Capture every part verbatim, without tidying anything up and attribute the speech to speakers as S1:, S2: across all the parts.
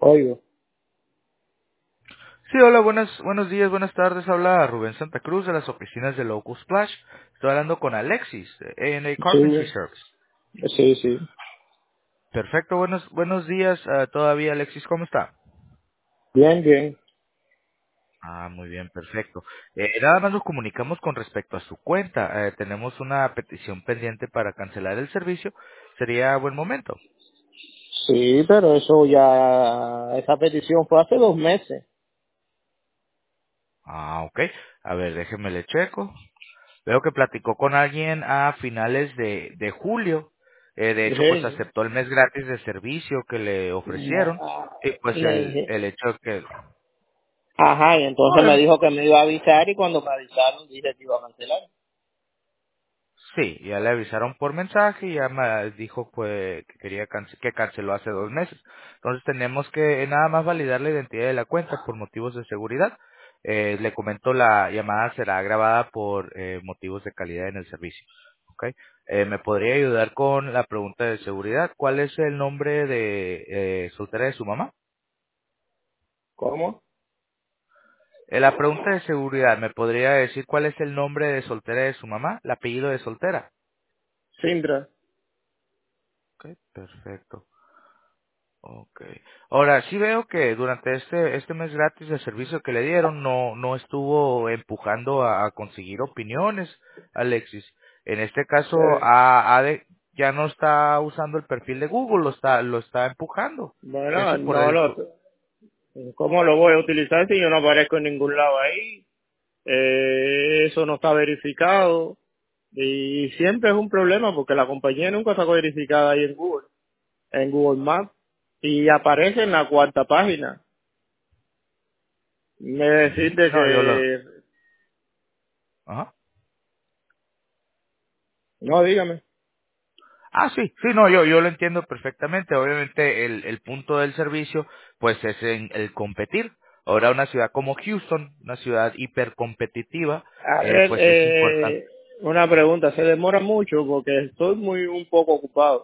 S1: Oigo.
S2: Sí, hola, buenas, buenos días, buenas tardes. Habla Rubén Santa Cruz de las oficinas de Local Splash. Estoy hablando con Alexis, de A and A Carpentry
S1: Sí,
S2: Service.
S1: sí, sí.
S2: Perfecto, buenos, buenos días ah, todavía, Alexis, ¿cómo está?
S1: Bien, bien.
S2: Ah, muy bien, perfecto. Eh, nada más nos comunicamos con respecto a su cuenta. Eh, tenemos una petición pendiente para cancelar el servicio. Sería buen momento.
S1: Sí, pero eso ya, esa petición fue hace dos meses.
S2: Ah, ok. A ver, déjeme le checo. Veo que platicó con alguien a finales de, de julio. Eh, de hecho, pues
S1: Sí.
S2: aceptó el mes gratis de servicio que le ofrecieron.
S1: Ah,
S2: Y pues
S1: me
S2: el,
S1: dije-
S2: el hecho que...
S1: Ajá, y entonces me
S2: Bueno,
S1: dijo que me iba a avisar y cuando me avisaron dije que iba a cancelar.
S2: sí, ya le avisaron por mensaje y ya me dijo pues, que quería cance- que canceló hace dos meses. Entonces tenemos que eh, nada más validar la identidad de la cuenta por motivos de seguridad. Eh, le comento, la llamada será grabada por eh, motivos de calidad en el servicio. ¿Ok? Eh, ¿Me podría ayudar con la pregunta de seguridad? ¿Cuál es el nombre de eh, soltera de su mamá?
S1: ¿Cómo?
S2: Eh, la pregunta de seguridad, ¿me podría decir cuál es el nombre de soltera de su mamá? ¿El apellido de soltera?
S1: Sindra.
S2: Ok, perfecto. Okay. Ahora, sí veo que durante este este mes gratis de servicio que le dieron no no estuvo empujando a, a conseguir opiniones, Alexis. En este caso,
S1: Eh,
S2: a, a de- ya no está usando el perfil de Google, lo está lo está empujando.
S1: bueno,
S2: Eso por
S1: no
S2: el
S1: lo... ¿Cómo lo voy a utilizar si yo no aparezco en ningún lado ahí? Eh, eso no está verificado. Y siempre es un problema porque la compañía nunca está verificada ahí en Google. En Google Maps y aparece en la cuarta página. Me
S2: Ujú.
S1: decirte
S2: No, yo lo
S1: que,
S2: ajá.
S1: no, dígame.
S2: Ah, sí, sí, no, yo, yo lo entiendo perfectamente. Obviamente el, el punto del servicio, pues es en el competir. Ahora una ciudad como Houston, una ciudad hipercompetitiva,
S1: A
S2: eh,
S1: ver,
S2: pues es importante.
S1: eh, una pregunta, se demora mucho porque estoy muy un poco ocupado.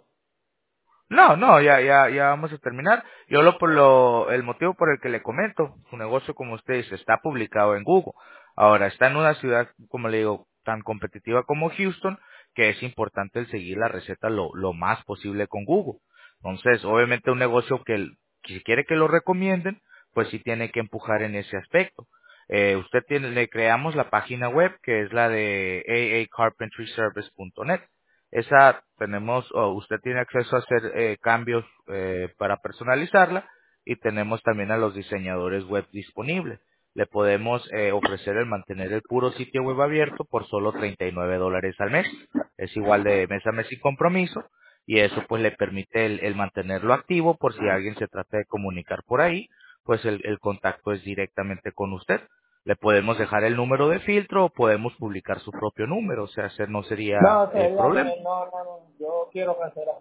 S2: No, no, ya, ya, ya vamos a terminar. Yo lo por lo, el motivo por el que le comento, su negocio, como usted dice, está publicado en Google. Ahora, está en una ciudad, como le digo, tan competitiva como Houston, que es importante el seguir la receta lo, lo más posible con Google. Entonces, obviamente un negocio que, el- que si quiere que lo recomienden, pues sí tiene que empujar en ese aspecto. Eh, usted tiene, le creamos la página web, que es la de a a carpentry service punto net. Esa tenemos, o usted tiene acceso a hacer eh, cambios eh, para personalizarla y tenemos también a los diseñadores web disponibles. Le podemos eh, ofrecer el mantener el puro sitio web abierto por solo treinta y nueve dólares al mes. Es igual de mes a mes sin compromiso y eso pues le permite el, el mantenerlo activo por si alguien se trata de comunicar por ahí, pues el, el contacto es directamente con usted. Le podemos dejar el número de filtro o podemos publicar su propio número, o sea, ese no sería
S1: No,
S2: eh,
S1: sería,
S2: problema.
S1: me- no, no, no, yo quiero cancelar.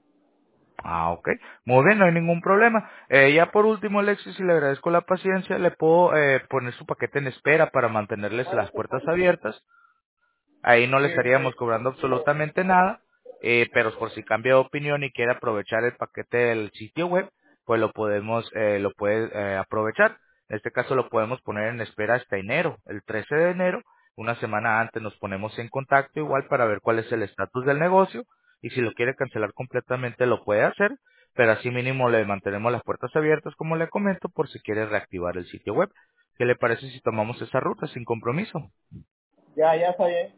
S2: Ah, ok. Muy bien, no hay ningún problema. Eh, ya por último, Alexis, y le agradezco la paciencia, le puedo eh, poner su paquete en espera para mantenerles las puertas abiertas. Ahí no le estaríamos cobrando absolutamente nada, eh, pero por si cambia de opinión y quiere aprovechar el paquete del sitio web, pues lo podemos, eh, lo puede eh, aprovechar. En este caso lo podemos poner en espera hasta enero, el trece de enero, una semana antes nos ponemos en contacto igual para ver cuál es el estatus del negocio y si lo quiere cancelar completamente lo puede hacer, pero así mínimo le mantenemos las puertas abiertas como le comento por si quiere reactivar el sitio web. ¿Qué le parece si tomamos esa ruta sin compromiso?
S1: Ya, ya está bien.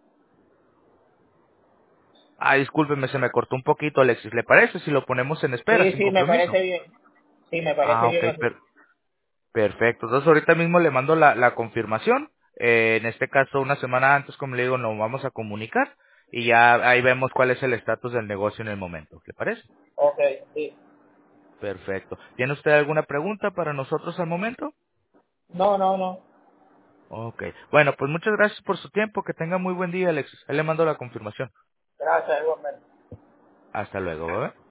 S2: Ah, discúlpeme, se me cortó un poquito, Alexis. ¿Le parece si lo ponemos en espera,
S1: Sí,
S2: sin
S1: sí, me
S2: compromiso?
S1: parece bien. Sí, me parece
S2: Ah, ok,
S1: bien así.
S2: per- perfecto. Entonces ahorita mismo le mando la, la confirmación. Eh, en este caso, una semana antes, como le digo, nos vamos a comunicar y ya ahí vemos cuál es el estatus del negocio en el momento. ¿Le parece?
S1: Ok, sí.
S2: Perfecto. ¿Tiene usted alguna pregunta para nosotros al momento?
S1: No, no, no.
S2: Ok. Bueno, pues muchas gracias por su tiempo. Que tenga muy buen día, Alexis. Ahí le mando la confirmación.
S1: Gracias, igualmente.
S2: Hasta luego, ¿verdad?